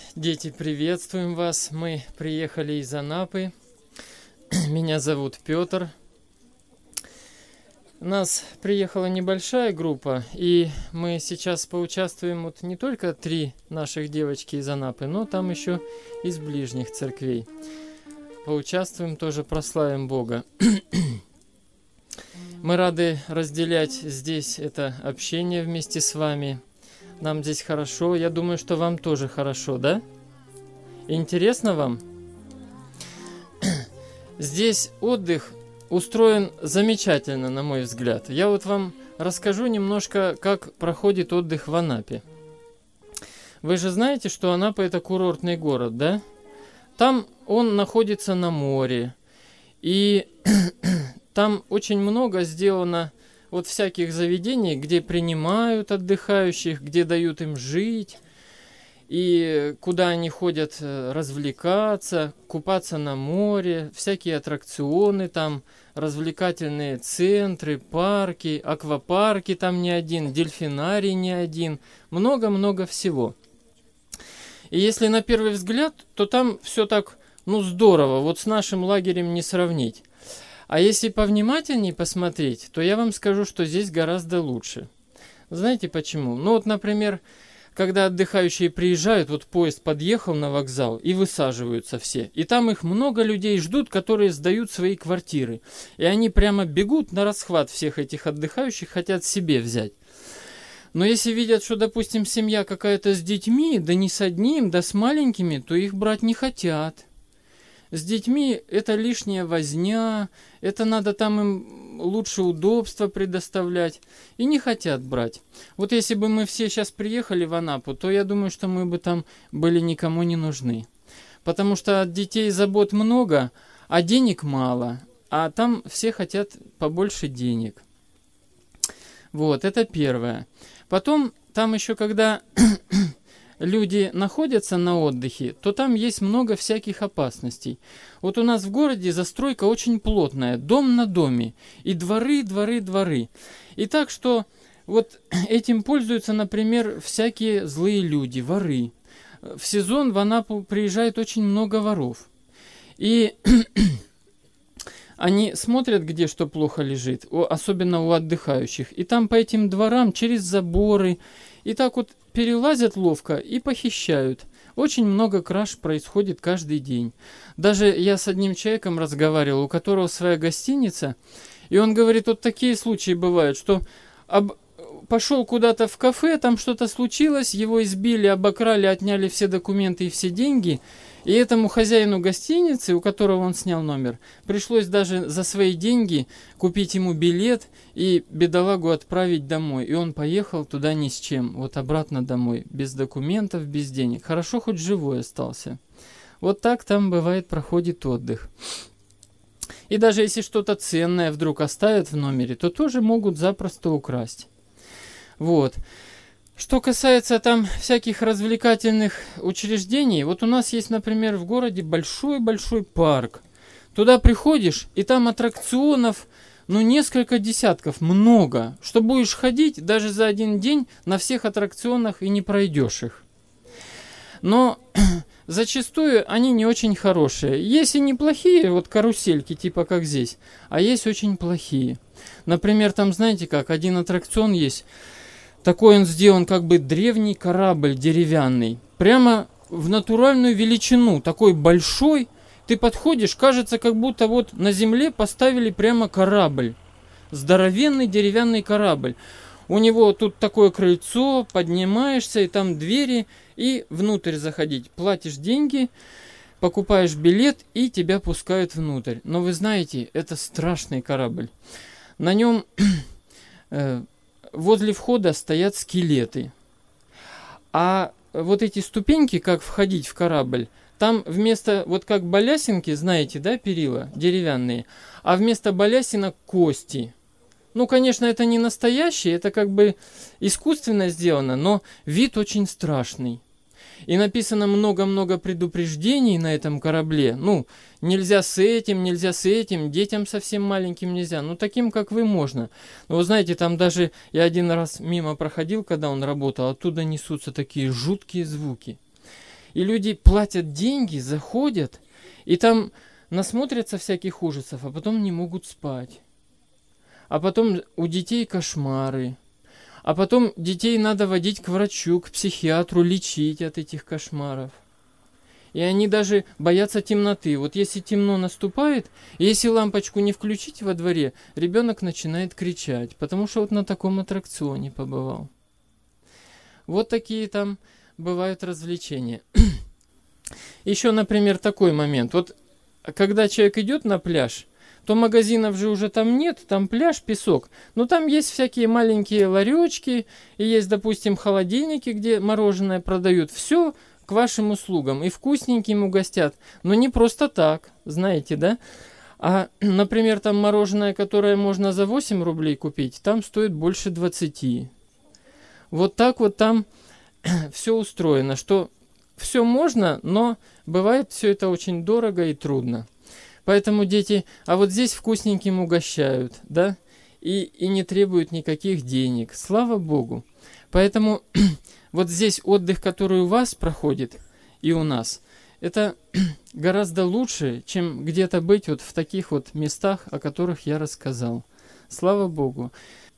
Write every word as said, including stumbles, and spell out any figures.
Дети, приветствуем вас. Мы приехали из Анапы. Меня зовут Петр. У нас приехала небольшая группа, и мы сейчас поучаствуем, вот не только три наших девочки из Анапы, но там еще из ближних церквей. Поучаствуем, тоже прославим Бога. Мы рады разделять здесь это общение вместе с вами. Нам здесь хорошо. Я думаю, что вам тоже хорошо, да? Интересно вам? Здесь отдых устроен замечательно, на мой взгляд. Я вот вам расскажу немножко, как проходит отдых в Анапе. Вы же знаете, что Анапа — это курортный город, да? Там он находится на море. И там очень много сделано вот всяких заведений, где принимают отдыхающих, где дают им жить, и куда они ходят развлекаться, купаться на море, всякие аттракционы там, развлекательные центры, парки, аквапарки там не один, дельфинарий не один, много-много всего. И если на первый взгляд, то там все так, ну, здорово, вот с нашим лагерем не сравнить. А если повнимательнее посмотреть, то я вам скажу, что здесь гораздо лучше. Знаете почему? Ну вот, например, когда отдыхающие приезжают, вот поезд подъехал на вокзал и высаживаются все. И там их много людей ждут, которые сдают свои квартиры. И они прямо бегут на расхват всех этих отдыхающих, хотят себе взять. Но если видят, что, допустим, семья какая-то с детьми, да не с одним, да с маленькими, то их брать не хотят. С детьми это лишняя возня, это надо там им лучше удобства предоставлять. И не хотят брать. Вот если бы мы все сейчас приехали в Анапу, то я думаю, что мы бы там были никому не нужны. Потому что от детей забот много, а денег мало. А там все хотят побольше денег. Вот, это первое. Потом, там еще когда люди находятся на отдыхе, то там есть много всяких опасностей. Вот у нас в городе застройка очень плотная, дом на доме, и дворы, дворы, дворы. И так что вот этим пользуются, например, всякие злые люди, воры. В сезон в Анапу приезжает очень много воров. И они смотрят, где что плохо лежит, особенно у отдыхающих. И там по этим дворам через заборы, и так вот перелазят ловко и похищают. Очень много краж происходит каждый день. Даже я с одним человеком разговаривал, у которого своя гостиница, и он говорит, вот такие случаи бывают, что об... пошел куда-то в кафе, там что-то случилось, его избили, обокрали, отняли все документы и все деньги, и этому хозяину гостиницы, у которого он снял номер, пришлось даже за свои деньги купить ему билет и бедолагу отправить домой. И он поехал туда ни с чем, вот обратно домой, без документов, без денег. Хорошо, хоть живой остался. Вот так там бывает, проходит отдых. И даже если что-то ценное вдруг оставят в номере, то тоже могут запросто украсть. Вот. Что касается там всяких развлекательных учреждений, вот у нас есть, например, в городе большой-большой парк. Туда приходишь, и там аттракционов, ну, несколько десятков, много. Что будешь ходить, даже за один день на всех аттракционах и не пройдешь их. Но зачастую они не очень хорошие. Есть и неплохие, вот карусельки, типа как здесь, а есть очень плохие. Например, там, знаете как, один аттракцион есть. Такой он сделан, как бы древний корабль деревянный. Прямо в натуральную величину. Такой большой. Ты подходишь, кажется, как будто вот на земле поставили прямо корабль. Здоровенный деревянный корабль. У него тут такое крыльцо, поднимаешься, и там двери, и внутрь заходить. Платишь деньги, покупаешь билет, и тебя пускают внутрь. Но вы знаете, это страшный корабль. На нем... э, возле входа стоят скелеты. А вот эти ступеньки, как входить в корабль, там вместо, вот как балясинки, знаете, да, перила деревянные, а вместо балясинок кости. Ну, конечно, это не настоящие, это как бы искусственно сделано, но вид очень страшный. И написано много-много предупреждений на этом корабле. Ну, нельзя с этим, нельзя с этим, детям совсем маленьким нельзя. Ну, таким, как вы, можно. Но вы знаете, там даже я один раз мимо проходил, когда он работал, оттуда несутся такие жуткие звуки. И люди платят деньги, заходят, и там насмотрятся всяких ужасов, а потом не могут спать. А потом у детей кошмары. А потом детей надо водить к врачу, к психиатру, лечить от этих кошмаров. И они даже боятся темноты. Вот если темно наступает, если лампочку не включить во дворе, ребенок начинает кричать, потому что вот на таком аттракционе побывал. Вот такие там бывают развлечения. Еще, например, такой момент. Вот когда человек идет на пляж, то магазинов же уже там нет, там пляж, песок. Но там есть всякие маленькие ларечки, и есть, допустим, холодильники, где мороженое продают. Все к вашим услугам, и вкусненьким угостят. Но не просто так, знаете, да? А, например, там мороженое, которое можно за восемь рублей купить, там стоит больше двадцати. Вот так вот там все устроено, что все можно, но бывает все это очень дорого и трудно. Поэтому дети, а вот здесь вкусненьким угощают, да, и, и не требуют никаких денег. Слава Богу. Поэтому вот здесь отдых, который у вас проходит и у нас, это гораздо лучше, чем где-то быть вот в таких вот местах, о которых я рассказал. Слава Богу.